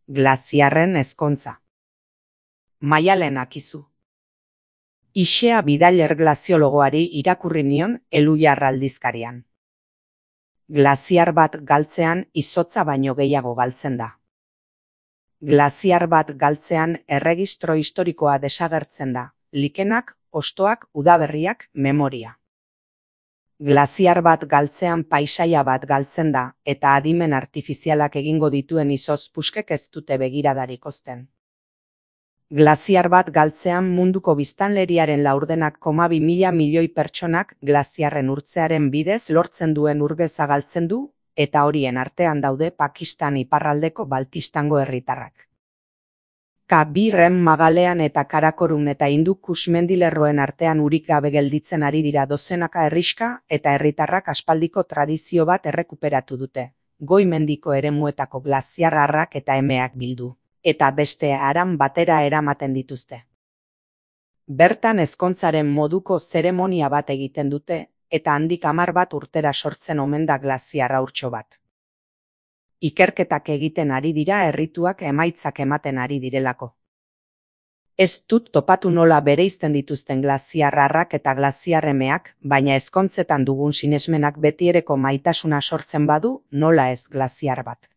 Glaziarren ezkontza. Maialen Akizu. Ixea Bidaler glaziologoari irakurri nion Elhuyar aldizkarian. Glaziar bat galtzean izotza baino gehiago galtzen da. Glaziar bat galtzean erregistro historikoa desagertzen da, likenak, hostoak, udaberriak, memoria. Glaziar bat galtzean paisaia bat galtzen da, eta adimen artifizialak egingo dituen izotz puskek ez dute begiradarik uzten. Glaziar bat galtzean munduko biztanleriaren laurdenak 2 milioi pertsonak glaziarren urtzearen bidez lortzen duen urgeza galtzen du, eta horien artean daude Pakistan iparraldeko Baltistango herritarrak. Kabirren Magalean eta Karakorun eta Hindukush mendilerroen artean urik gabe gelditzen ari dira dozenaka herrixka eta herritarrak aspaldiko tradizio bat errekuperatu dute, goi mendiko eremuetako glaziar harrak eta emeak bildu, eta beste haran batera eramaten dituzte. Bertan ezkontzaren moduko zeremonia bat egiten dute, eta handik 10 bat urtera sortzen omen da glaziar haurtxo bat. Ikerketak egiten ari dira errituak emaitzak ematen ari direlako. Ez dut topatu nola bereizten dituzten glaziar harrak eta glaziar emeak, baina ezkontzetan dugun sinesmenak betiereko maitasuna sortzen badu, nola ez glaziar bat.